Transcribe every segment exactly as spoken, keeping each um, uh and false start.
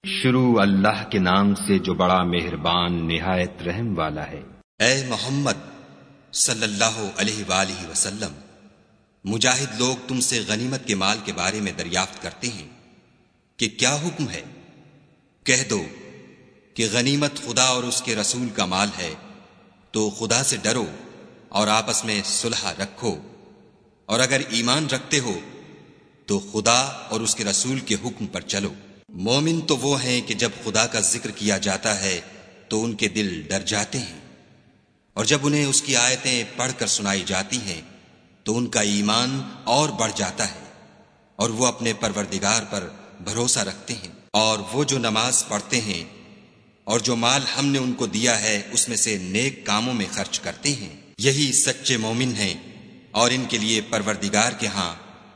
شروع اللہ کے نام سے جو بڑا مہربان نہایت رحم والا ہے۔ اے محمد صلی اللہ علیہ وآلہ وسلم، مجاہد لوگ تم سے غنیمت کے مال کے بارے میں دریافت کرتے ہیں کہ کیا حکم ہے؟ کہہ دو کہ غنیمت خدا اور اس کے رسول کا مال ہے، تو خدا سے ڈرو اور آپس میں صلح رکھو، اور اگر ایمان رکھتے ہو تو خدا اور اس کے رسول کے حکم پر چلو۔ مومن تو وہ ہیں کہ جب خدا کا ذکر کیا جاتا ہے تو ان کے دل ڈر جاتے ہیں، اور جب انہیں اس کی آیتیں پڑھ کر سنائی جاتی ہیں تو ان کا ایمان اور بڑھ جاتا ہے، اور وہ اپنے پروردگار پر بھروسہ رکھتے ہیں، اور وہ جو نماز پڑھتے ہیں اور جو مال ہم نے ان کو دیا ہے اس میں سے نیک کاموں میں خرچ کرتے ہیں، یہی سچے مومن ہیں، اور ان کے لیے پروردگار کے ہاں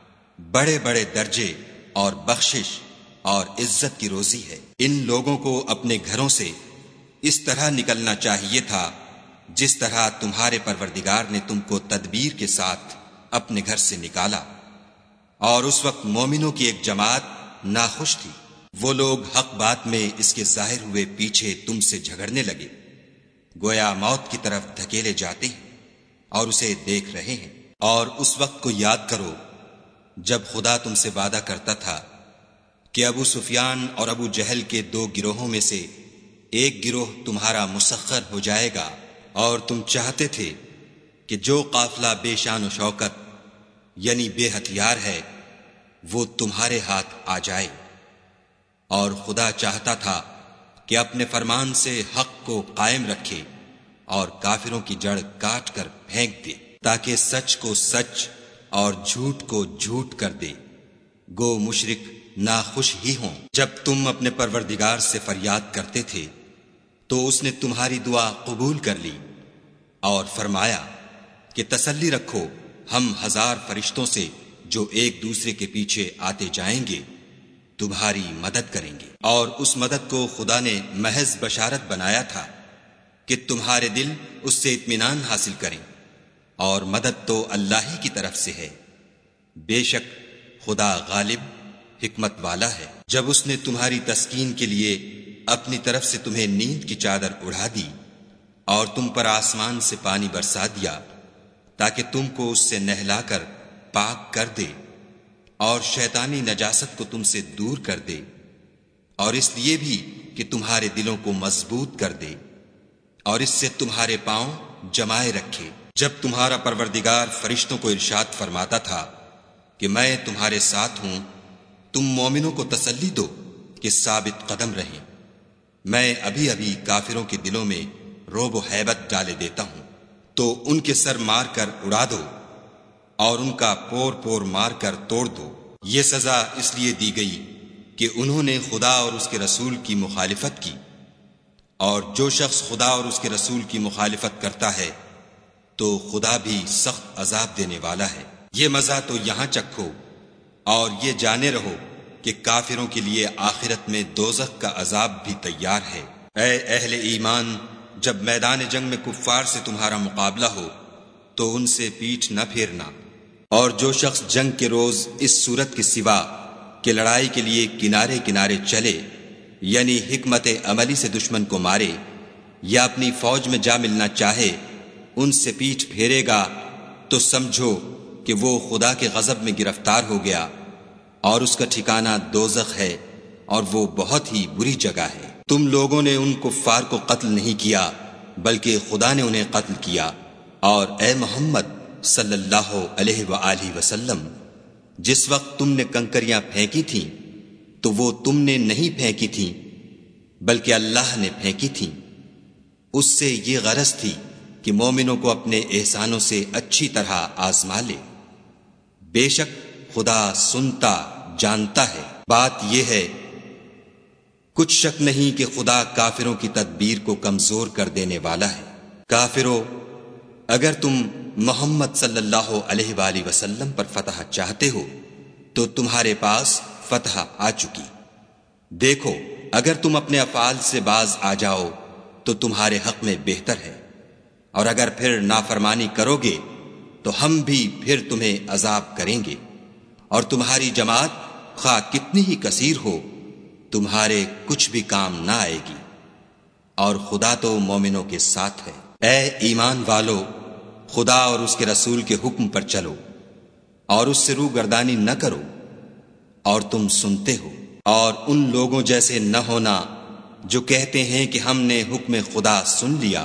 بڑے بڑے درجے اور بخشش اور عزت کی روزی ہے۔ ان لوگوں کو اپنے گھروں سے اس طرح نکلنا چاہیے تھا جس طرح تمہارے پروردگار نے تم کو تدبیر کے ساتھ اپنے گھر سے نکالا، اور اس وقت مومنوں کی ایک جماعت ناخوش تھی۔ وہ لوگ حق بات میں اس کے ظاہر ہوئے پیچھے تم سے جھگڑنے لگے، گویا موت کی طرف دھکیلے جاتے ہیں اور اسے دیکھ رہے ہیں۔ اور اس وقت کو یاد کرو جب خدا تم سے وعدہ کرتا تھا کہ ابو سفیان اور ابو جہل کے دو گروہوں میں سے ایک گروہ تمہارا مسخر ہو جائے گا، اور تم چاہتے تھے کہ جو قافلہ بے شان و شوکت یعنی بے ہتھیار ہے وہ تمہارے ہاتھ آ جائے، اور خدا چاہتا تھا کہ اپنے فرمان سے حق کو قائم رکھے اور کافروں کی جڑ کاٹ کر پھینک دے، تاکہ سچ کو سچ اور جھوٹ کو جھوٹ کر دے۔ گو مشرک ناخوش ہی ہوں۔ جب تم اپنے پروردگار سے فریاد کرتے تھے تو اس نے تمہاری دعا قبول کر لی اور فرمایا کہ تسلی رکھو، ہم ہزار فرشتوں سے جو ایک دوسرے کے پیچھے آتے جائیں گے تمہاری مدد کریں گے۔ اور اس مدد کو خدا نے محض بشارت بنایا تھا کہ تمہارے دل اس سے اطمینان حاصل کریں، اور مدد تو اللہ ہی کی طرف سے ہے، بے شک خدا غالب حکمت والا ہے۔ جب اس نے تمہاری تسکین کے لیے اپنی طرف سے تمہیں نیند کی چادر اڑا دی اور تم پر آسمان سے پانی برسا دیا تاکہ تم کو اس سے نہلا کر پاک کر دے اور شیطانی نجاست کو تم سے دور کر دے، اور اس لیے بھی کہ تمہارے دلوں کو مضبوط کر دے اور اس سے تمہارے پاؤں جمائے رکھے۔ جب تمہارا پروردگار فرشتوں کو ارشاد فرماتا تھا کہ میں تمہارے ساتھ ہوں، تم مومنوں کو تسلی دو کہ ثابت قدم رہیں، میں ابھی ابھی کافروں کے دلوں میں رعب و ہیبت ڈالے دیتا ہوں، تو ان کے سر مار کر اڑا دو اور ان کا پور پور مار کر توڑ دو۔ یہ سزا اس لیے دی گئی کہ انہوں نے خدا اور اس کے رسول کی مخالفت کی، اور جو شخص خدا اور اس کے رسول کی مخالفت کرتا ہے تو خدا بھی سخت عذاب دینے والا ہے۔ یہ مزہ تو یہاں چکھو اور یہ جانے رہو کہ کافروں کے لیے آخرت میں دوزخ کا عذاب بھی تیار ہے۔ اے اہل ایمان، جب میدان جنگ میں کفار سے تمہارا مقابلہ ہو تو ان سے پیٹھ نہ پھیرنا، اور جو شخص جنگ کے روز اس صورت کے سوا کہ لڑائی کے لیے کنارے کنارے چلے، یعنی حکمت عملی سے دشمن کو مارے یا اپنی فوج میں جا ملنا چاہے، ان سے پیٹھ پھیرے گا تو سمجھو کہ وہ خدا کے غضب میں گرفتار ہو گیا، اور اس کا ٹھکانہ دوزخ ہے، اور وہ بہت ہی بری جگہ ہے۔ تم لوگوں نے ان کفار کو قتل نہیں کیا بلکہ خدا نے انہیں قتل کیا، اور اے محمد صلی اللہ علیہ وآلہ وسلم، جس وقت تم نے کنکریاں پھینکی تھیں تو وہ تم نے نہیں پھینکی تھیں بلکہ اللہ نے پھینکی تھیں۔ اس سے یہ غرض تھی کہ مومنوں کو اپنے احسانوں سے اچھی طرح آزما لے، بے شک خدا سنتا جانتا ہے۔ بات یہ ہے، کچھ شک نہیں کہ خدا کافروں کی تدبیر کو کمزور کر دینے والا ہے۔ کافروں، اگر تم محمد صلی اللہ علیہ وآلہ وسلم پر فتح چاہتے ہو تو تمہارے پاس فتح آ چکی۔ دیکھو، اگر تم اپنے افعال سے باز آ جاؤ تو تمہارے حق میں بہتر ہے، اور اگر پھر نافرمانی کرو گے تو ہم بھی پھر تمہیں عذاب کریں گے، اور تمہاری جماعت خواہ کتنی ہی کثیر ہو تمہارے کچھ بھی کام نہ آئے گی، اور خدا تو مومنوں کے ساتھ ہے۔ اے ایمان والو، خدا اور اس کے رسول کے حکم پر چلو اور اس سے روگردانی نہ کرو، اور تم سنتے ہو، اور ان لوگوں جیسے نہ ہونا جو کہتے ہیں کہ ہم نے حکم خدا سن لیا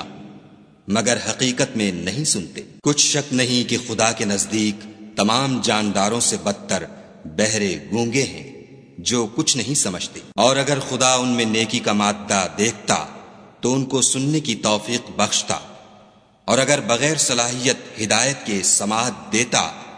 مگر حقیقت میں نہیں سنتے۔ کچھ شک نہیں کہ خدا کے نزدیک تمام جانداروں سے بدتر بہرے گونگے ہیں جو کچھ نہیں سمجھتے، اور اگر خدا ان میں نیکی کا مادہ دیکھتا تو ان کو سننے کی توفیق بخشتا، اور اگر بغیر صلاحیت ہدایت کے سماعت دیتا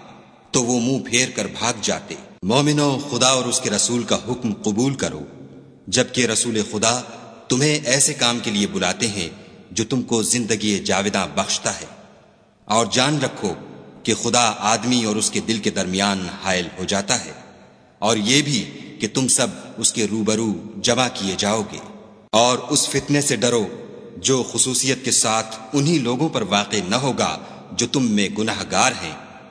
تو وہ منہ پھیر کر بھاگ جاتے۔ مومنو، خدا اور اس کے رسول کا حکم قبول کرو، جبکہ رسول خدا تمہیں ایسے کام کے لیے بلاتے ہیں جو تم کو زندگی جاوداں بخشتا ہے، اور جان رکھو کہ خدا آدمی اور اس کے دل کے درمیان حائل ہو جاتا ہے، اور یہ بھی کہ تم سب اس کے روبرو جمع کیے جاؤ گے، اور اس فتنے سے ڈرو جو خصوصیت کے ساتھ انہی لوگوں پر واقع نہ ہوگا جو تم میں گناہ گار ہیں،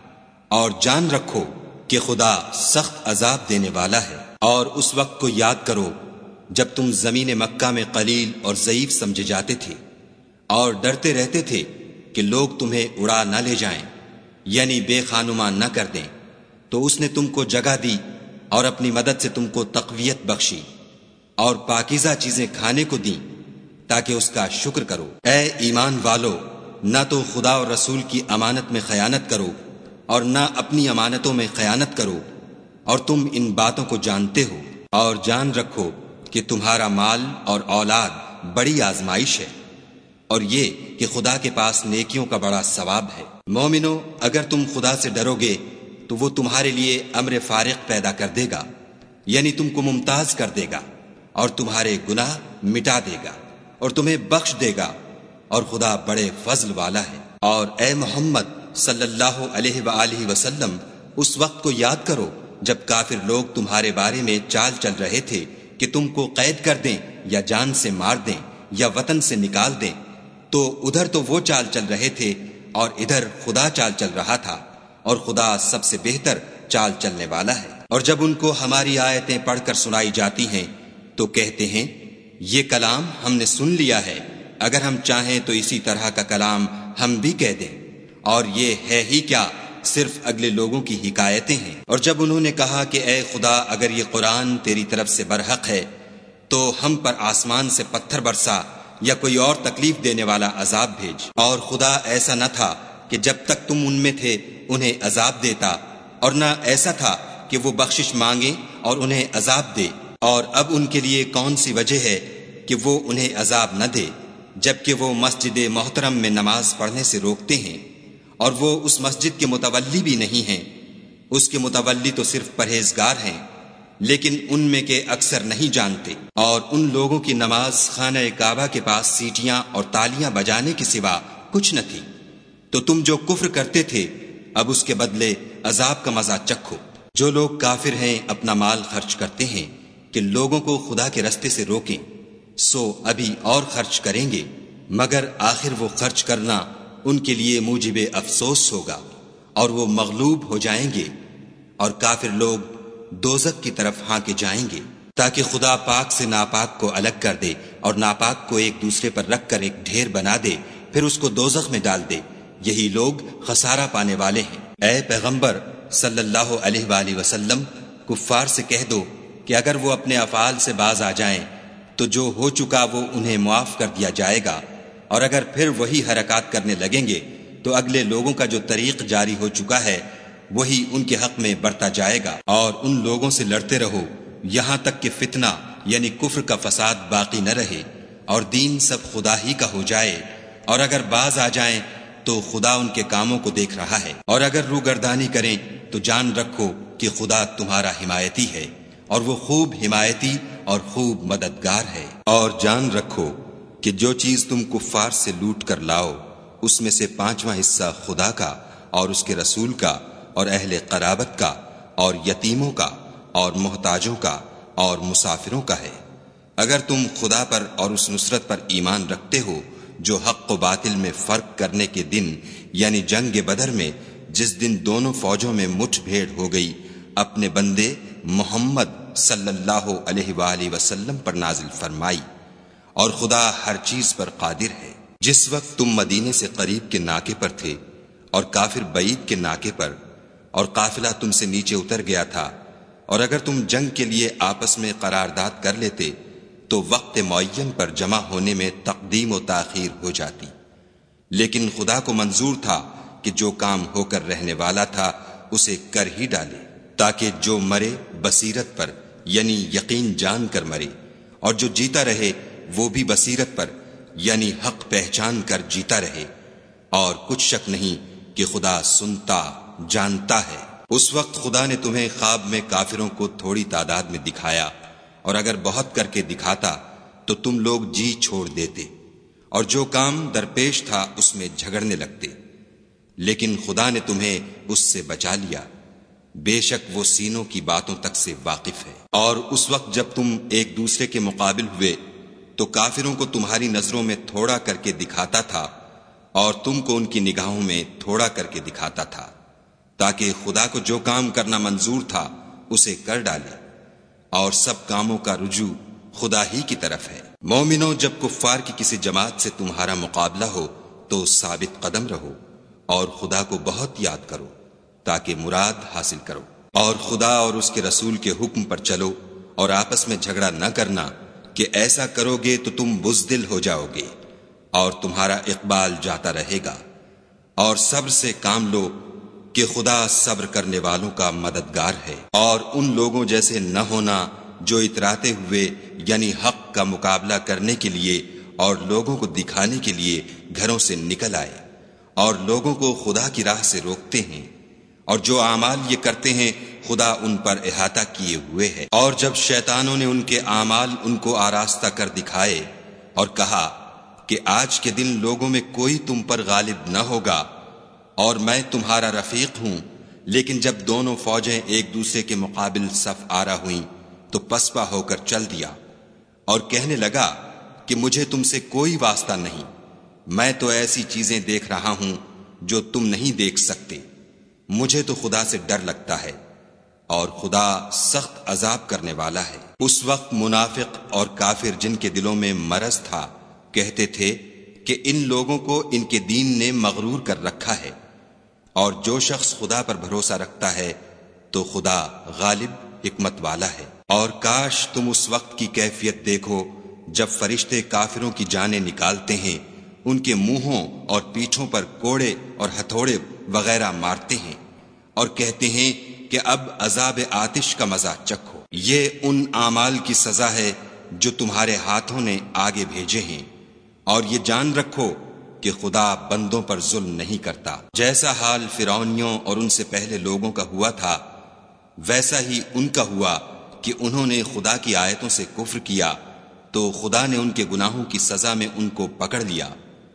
اور جان رکھو کہ خدا سخت عذاب دینے والا ہے۔ اور اس وقت کو یاد کرو جب تم زمین مکہ میں قلیل اور ضعیف سمجھے جاتے تھے اور ڈرتے رہتے تھے کہ لوگ تمہیں اڑا نہ لے جائیں، یعنی بے خانما نہ کر دیں، تو اس نے تم کو جگہ دی اور اپنی مدد سے تم کو تقویت بخشی اور پاکیزہ چیزیں کھانے کو دیں تاکہ اس کا شکر کرو۔ اے ایمان والو، نہ تو خدا اور رسول کی امانت میں خیانت کرو اور نہ اپنی امانتوں میں خیانت کرو، اور تم ان باتوں کو جانتے ہو، اور جان رکھو کہ تمہارا مال اور اولاد بڑی آزمائش ہے، اور یہ کہ خدا کے پاس نیکیوں کا بڑا ثواب ہے۔ مومنو، اگر تم خدا سے ڈرو گے تو وہ تمہارے لیے امر فارق پیدا کر دے گا، یعنی تم کو ممتاز کر دے گا اور تمہارے گناہ مٹا دے گا اور تمہیں بخش دے گا، اور خدا بڑے فضل والا ہے۔ اور اے محمد صلی اللہ علیہ وآلہ وسلم، اس وقت کو یاد کرو جب کافر لوگ تمہارے بارے میں چال چل رہے تھے کہ تم کو قید کر دیں یا جان سے مار دیں یا وطن سے نکال دیں، تو ادھر تو وہ چال چل رہے تھے اور ادھر خدا چال چل رہا تھا، اور خدا سب سے بہتر چال چلنے والا ہے۔ اور جب ان کو ہماری آیتیں پڑھ کر سنائی جاتی ہیں تو کہتے ہیں یہ کلام ہم نے سن لیا ہے، اگر ہم چاہیں تو اسی طرح کا کلام ہم بھی کہہ دیں، اور یہ ہے ہی کیا، صرف اگلے لوگوں کی حکایتیں ہیں۔ اور جب انہوں نے کہا کہ اے خدا، اگر یہ قرآن تیری طرف سے برحق ہے تو ہم پر آسمان سے پتھر برسا یا کوئی اور تکلیف دینے والا عذاب بھیج۔ اور خدا ایسا نہ تھا کہ جب تک تم ان میں تھے انہیں عذاب دیتا، اور نہ ایسا تھا کہ وہ بخشش مانگے اور انہیں عذاب دے۔ اور اب ان کے لیے کون سی وجہ ہے کہ وہ انہیں عذاب نہ دے، جبکہ وہ مسجد محترم میں نماز پڑھنے سے روکتے ہیں، اور وہ اس مسجد کے متولی بھی نہیں ہیں، اس کے متولی تو صرف پرہیزگار ہیں، لیکن ان میں کے اکثر نہیں جانتے۔ اور ان لوگوں کی نماز خانہ کعبہ کے پاس سیٹیاں اور تالیاں بجانے کے سوا کچھ نہ تھی، تو تم جو کفر کرتے تھے اب اس کے بدلے عذاب کا مزہ چکھو۔ جو لوگ کافر ہیں اپنا مال خرچ کرتے ہیں کہ لوگوں کو خدا کے رستے سے روکیں، سو ابھی اور خرچ کریں گے، مگر آخر وہ خرچ کرنا ان کے لیے موجب افسوس ہوگا، اور وہ مغلوب ہو جائیں گے، اور کافر لوگ دوزخ کی طرف ہانکے جائیں گے، تاکہ خدا پاک سے ناپاک کو الگ کر دے اور ناپاک کو ایک دوسرے پر رکھ کر ایک ڈھیر بنا دے، پھر اس کو دوزخ میں ڈال دے۔ یہی لوگ خسارہ پانے والے ہیں۔ اے پیغمبر صلی اللہ علیہ وآلہ وسلم، کفار سے کہہ دو کہ اگر وہ اپنے افعال سے باز آ جائیں تو جو ہو چکا وہ انہیں معاف کر دیا جائے گا، اور اگر پھر وہی حرکات کرنے لگیں گے تو اگلے لوگوں کا جو طریق جاری ہو چکا ہے وہی ان کے حق میں برتا جائے گا۔ اور ان لوگوں سے لڑتے رہو یہاں تک کہ فتنہ یعنی کفر کا فساد باقی نہ رہے اور دین سب خدا ہی کا ہو جائے، اور اگر باز آ جائیں تو خدا ان کے کاموں کو دیکھ رہا ہے، اور اگر روگردانی کریں تو جان رکھو کہ خدا تمہارا حمایتی ہے، اور وہ خوب حمایتی اور خوب مددگار ہے۔ اور جان رکھو کہ جو چیز تم کفار سے لوٹ کر لاؤ اس میں سے پانچواں حصہ خدا کا اور اس کے رسول کا اور اہل قرابت کا اور یتیموں کا اور محتاجوں کا اور مسافروں کا ہے۔ اگر تم خدا پر اور اس نصرت پر ایمان رکھتے ہو جو حق و باطل میں فرق کرنے کے دن یعنی جنگ بدر میں، جس دن دونوں فوجوں میں مٹھ بھیڑ ہو گئی، اپنے بندے محمد صلی اللہ علیہ وآلہ وسلم پر نازل فرمائی، اور خدا ہر چیز پر قادر ہے۔ جس وقت تم مدینے سے قریب کے ناکے پر تھے اور کافر بعید کے ناکے پر، اور قافلہ تم سے نیچے اتر گیا تھا، اور اگر تم جنگ کے لیے آپس میں قرارداد کر لیتے تو وقت معین پر جمع ہونے میں تقدیم و تاخیر ہو جاتی، لیکن خدا کو منظور تھا کہ جو کام ہو کر رہنے والا تھا اسے کر ہی ڈالے، تاکہ جو مرے بصیرت پر یعنی یقین جان کر مرے، اور جو جیتا رہے وہ بھی بصیرت پر یعنی حق پہچان کر جیتا رہے، اور کچھ شک نہیں کہ خدا سنتا جانتا ہے۔ اس وقت خدا نے تمہیں خواب میں کافروں کو تھوڑی تعداد میں دکھایا، اور اگر بہت کر کے دکھاتا تو تم لوگ جی چھوڑ دیتے، اور جو کام درپیش تھا اس میں جھگڑنے لگتے، لیکن خدا نے تمہیں اس سے بچا لیا، بے شک وہ سینوں کی باتوں تک سے واقف ہے۔ اور اس وقت جب تم ایک دوسرے کے مقابل ہوئے تو کافروں کو تمہاری نظروں میں تھوڑا کر کے دکھاتا تھا، اور تم کو ان کی نگاہوں میں تھوڑا کر کے دکھاتا تھا، تاکہ خدا کو جو کام کرنا منظور تھا اسے کر ڈالے، اور سب کاموں کا رجوع خدا ہی کی طرف ہے۔ مومنو، جب کفار کی کسی جماعت سے تمہارا مقابلہ ہو تو ثابت قدم رہو، اور خدا کو بہت یاد کرو تاکہ مراد حاصل کرو، اور خدا اور اس کے رسول کے حکم پر چلو، اور آپس میں جھگڑا نہ کرنا کہ ایسا کرو گے تو تم بزدل ہو جاؤ گے اور تمہارا اقبال جاتا رہے گا، اور صبر سے کام لو کہ خدا صبر کرنے والوں کا مددگار ہے۔ اور ان لوگوں جیسے نہ ہونا جو اتراتے ہوئے یعنی حق کا مقابلہ کرنے کے لیے اور لوگوں کو دکھانے کے لیے گھروں سے نکل آئے اور لوگوں کو خدا کی راہ سے روکتے ہیں، اور جو اعمال یہ کرتے ہیں خدا ان پر احاطہ کیے ہوئے ہے۔ اور جب شیطانوں نے ان کے اعمال ان کو آراستہ کر دکھائے اور کہا کہ آج کے دن لوگوں میں کوئی تم پر غالب نہ ہوگا اور میں تمہارا رفیق ہوں، لیکن جب دونوں فوجیں ایک دوسرے کے مقابل صف آرا ہوئیں تو پسپا ہو کر چل دیا اور کہنے لگا کہ مجھے تم سے کوئی واسطہ نہیں، میں تو ایسی چیزیں دیکھ رہا ہوں جو تم نہیں دیکھ سکتے، مجھے تو خدا سے ڈر لگتا ہے، اور خدا سخت عذاب کرنے والا ہے۔ اس وقت منافق اور کافر جن کے دلوں میں مرض تھا کہتے تھے کہ ان لوگوں کو ان کے دین نے مغرور کر رکھا ہے، اور جو شخص خدا پر بھروسہ رکھتا ہے تو خدا غالب حکمت والا ہے۔ اور کاش تم اس وقت کی کیفیت دیکھو جب فرشتے کافروں کی جانیں نکالتے ہیں، ان کے منہوں اور پیٹھوں پر کوڑے اور ہتھوڑے وغیرہ مارتے ہیں اور کہتے ہیں کہ اب عذاب آتش کا مزہ چکھو، یہ ان اعمال کی سزا ہے جو تمہارے ہاتھوں نے آگے بھیجے ہیں، اور یہ جان رکھو کہ خدا بندوں پر ظلم نہیں کرتا۔ جیسا حال فرعونیوں اور ان سے پہلے لوگوں کا ہوا تھا ویسا ہی ان کا ہوا کہ انہوں نے خدا کی آیتوں سے کفر کیا تو خدا نے ان کے گناہوں کی سزا میں ان کو پکڑ لیا،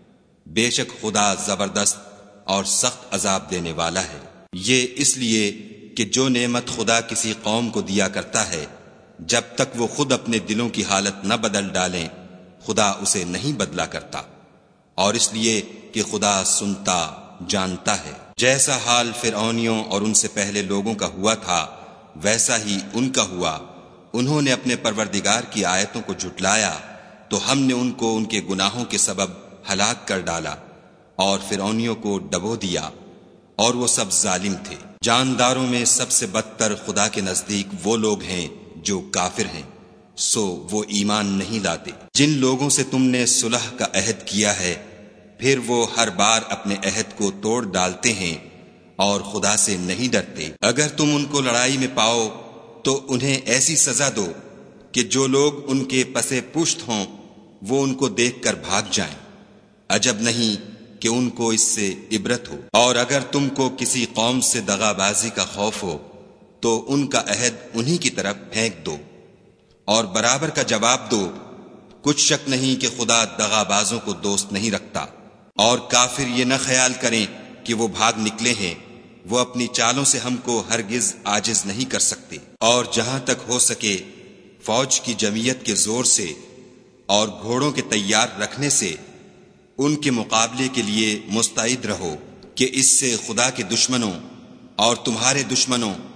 بے شک خدا زبردست اور سخت عذاب دینے والا ہے۔ یہ اس لیے کہ جو نعمت خدا کسی قوم کو دیا کرتا ہے جب تک وہ خود اپنے دلوں کی حالت نہ بدل ڈالیں خدا اسے نہیں بدلا کرتا، اور اس لیے کہ خدا سنتا جانتا ہے۔ جیسا حال فرعونیوں اور ان سے پہلے لوگوں کا ہوا تھا ویسا ہی ان کا ہوا، انہوں نے اپنے پروردگار کی آیتوں کو جھٹلایا تو ہم نے ان کو ان کے گناہوں کے سبب ہلاک کر ڈالا اور فرعونیوں کو ڈبو دیا، اور وہ سب ظالم تھے۔ جانداروں میں سب سے بدتر خدا کے نزدیک وہ لوگ ہیں جو کافر ہیں، سو وہ ایمان نہیں لاتے۔ جن لوگوں سے تم نے صلح کا عہد کیا ہے پھر وہ ہر بار اپنے عہد کو توڑ ڈالتے ہیں اور خدا سے نہیں ڈرتے۔ اگر تم ان کو لڑائی میں پاؤ تو انہیں ایسی سزا دو کہ جو لوگ ان کے پسے پشت ہوں وہ ان کو دیکھ کر بھاگ جائیں، عجب نہیں کہ ان کو اس سے عبرت ہو۔ اور اگر تم کو کسی قوم سے دغا بازی کا خوف ہو تو ان کا عہد انہی کی طرف پھینک دو اور برابر کا جواب دو، کچھ شک نہیں کہ خدا دغا بازوں کو دوست نہیں رکھتا۔ اور کافر یہ نہ خیال کریں کہ وہ بھاگ نکلے ہیں، وہ اپنی چالوں سے ہم کو ہرگز عاجز نہیں کر سکتے۔ اور جہاں تک ہو سکے فوج کی جمعیت کے زور سے اور گھوڑوں کے تیار رکھنے سے ان کے مقابلے کے لیے مستعد رہو کہ اس سے خدا کے دشمنوں اور تمہارے دشمنوں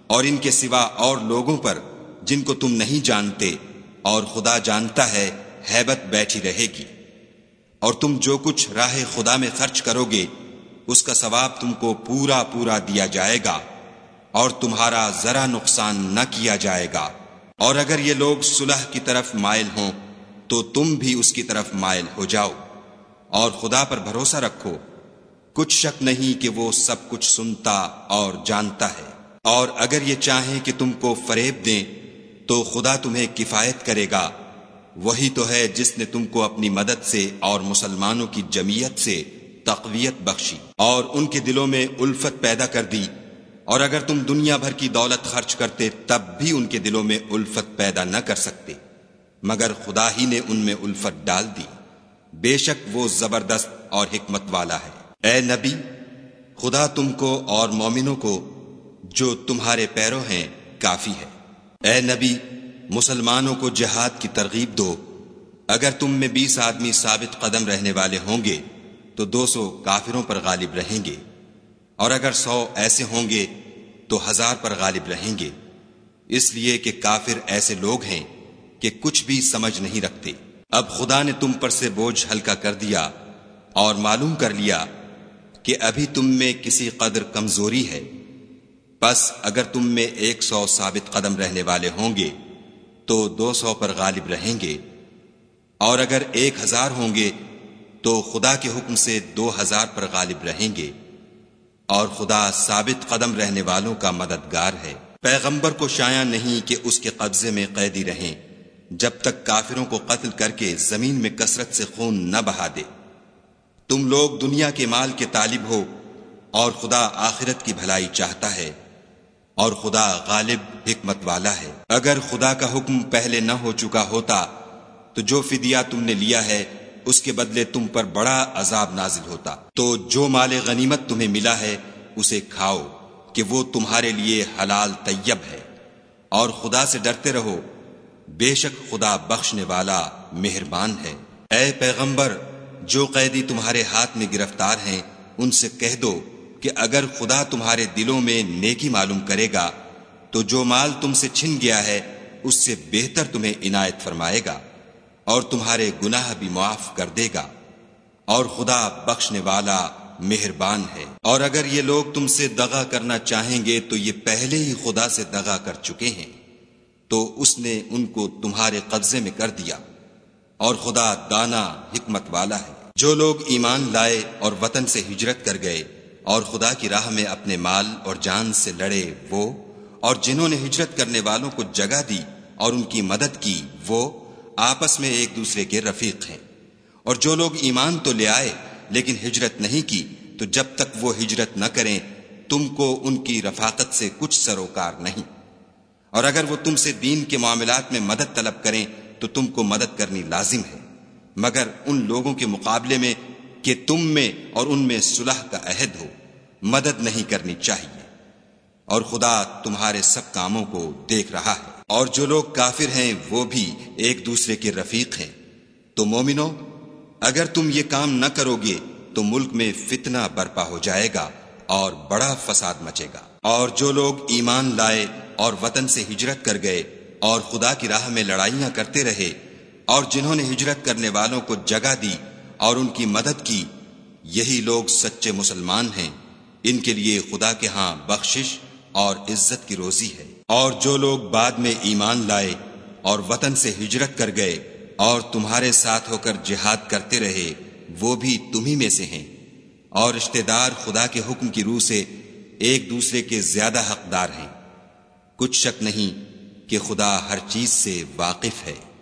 اور ان کے سوا اور لوگوں پر جن کو تم نہیں جانتے، اور خدا جانتا ہے، ہیبت بیٹھی رہے گی۔ اور تم جو کچھ راہ خدا میں خرچ کرو گے اس کا ثواب تم کو پورا پورا دیا جائے گا، اور تمہارا ذرا نقصان نہ کیا جائے گا۔ اور اگر یہ لوگ صلح کی طرف مائل ہوں تو تم بھی اس کی طرف مائل ہو جاؤ، اور خدا پر بھروسہ رکھو، کچھ شک نہیں کہ وہ سب کچھ سنتا اور جانتا ہے۔ اور اگر یہ چاہیں کہ تم کو فریب دیں تو خدا تمہیں کفایت کرے گا، وہی تو ہے جس نے تم کو اپنی مدد سے اور مسلمانوں کی جمعیت سے تقویت بخشی اور ان کے دلوں میں الفت پیدا کر دی، اور اگر تم دنیا بھر کی دولت خرچ کرتے تب بھی ان کے دلوں میں الفت پیدا نہ کر سکتے، مگر خدا ہی نے ان میں الفت ڈال دی، بے شک وہ زبردست اور حکمت والا ہے۔ اے نبی، خدا تم کو اور مومنوں کو جو تمہارے پیرو ہیں کافی ہے۔ اے نبی، مسلمانوں کو جہاد کی ترغیب دو، اگر تم میں بیس آدمی ثابت قدم رہنے والے ہوں گے تو دو سو کافروں پر غالب رہیں گے، اور اگر سو ایسے ہوں گے تو ہزار پر غالب رہیں گے، اس لیے کہ کافر ایسے لوگ ہیں کہ کچھ بھی سمجھ نہیں رکھتے۔ اب خدا نے تم پر سے بوجھ ہلکا کر دیا اور معلوم کر لیا کہ ابھی تم میں کسی قدر کمزوری ہے، پس اگر تم میں ایک سو ثابت قدم رہنے والے ہوں گے تو دو سو پر غالب رہیں گے، اور اگر ایک ہزار ہوں گے تو خدا کے حکم سے دو ہزار پر غالب رہیں گے، اور خدا ثابت قدم رہنے والوں کا مددگار ہے۔ پیغمبر کو شایع نہیں کہ اس کے قبضے میں قیدی رہیں جب تک کافروں کو قتل کر کے زمین میں کثرت سے خون نہ بہا دے۔ تم لوگ دنیا کے مال کے طالب ہو اور خدا آخرت کی بھلائی چاہتا ہے، اور خدا غالب حکمت والا ہے۔ اگر خدا کا حکم پہلے نہ ہو چکا ہوتا تو جو فدیہ تم نے لیا ہے اس کے بدلے تم پر بڑا عذاب نازل ہوتا۔ تو جو مال غنیمت تمہیں ملا ہے اسے کھاؤ کہ وہ تمہارے لیے حلال طیب ہے، اور خدا سے ڈرتے رہو، بے شک خدا بخشنے والا مہربان ہے۔ اے پیغمبر، جو قیدی تمہارے ہاتھ میں گرفتار ہیں ان سے کہہ دو کہ اگر خدا تمہارے دلوں میں نیکی معلوم کرے گا تو جو مال تم سے چھن گیا ہے اس سے بہتر تمہیں عنایت فرمائے گا، اور تمہارے گناہ بھی معاف کر دے گا، اور خدا بخشنے والا مہربان ہے۔ اور اگر یہ لوگ تم سے دغا کرنا چاہیں گے تو یہ پہلے ہی خدا سے دغا کر چکے ہیں، تو اس نے ان کو تمہارے قبضے میں کر دیا، اور خدا دانا حکمت والا ہے۔ جو لوگ ایمان لائے اور وطن سے ہجرت کر گئے اور خدا کی راہ میں اپنے مال اور جان سے لڑے وہ، اور جنہوں نے ہجرت کرنے والوں کو جگہ دی اور ان کی مدد کی وہ، آپس میں ایک دوسرے کے رفیق ہیں۔ اور جو لوگ ایمان تو لے آئے لیکن ہجرت نہیں کی تو جب تک وہ ہجرت نہ کریں تم کو ان کی رفاقت سے کچھ سروکار نہیں، اور اگر وہ تم سے دین کے معاملات میں مدد طلب کریں تو تم کو مدد کرنی لازم ہے، مگر ان لوگوں کے مقابلے میں کہ تم میں اور ان میں صلح کا عہد ہو مدد نہیں کرنی چاہیے، اور خدا تمہارے سب کاموں کو دیکھ رہا ہے۔ اور جو لوگ کافر ہیں وہ بھی ایک دوسرے کے رفیق ہیں۔ تو مومنو، اگر تم یہ کام نہ کرو گے تو ملک میں فتنہ برپا ہو جائے گا اور بڑا فساد مچے گا۔ اور جو لوگ ایمان لائے اور وطن سے ہجرت کر گئے اور خدا کی راہ میں لڑائیاں کرتے رہے، اور جنہوں نے ہجرت کرنے والوں کو جگہ دی اور ان کی مدد کی، یہی لوگ سچے مسلمان ہیں، ان کے لیے خدا کے ہاں بخشش اور عزت کی روزی ہے۔ اور جو لوگ بعد میں ایمان لائے اور وطن سے ہجرت کر گئے اور تمہارے ساتھ ہو کر جہاد کرتے رہے، وہ بھی تمہی میں سے ہیں، اور رشتہ دار خدا کے حکم کی روح سے ایک دوسرے کے زیادہ حقدار ہیں۔ کچھ شک نہیں کہ خدا ہر چیز سے واقف ہے۔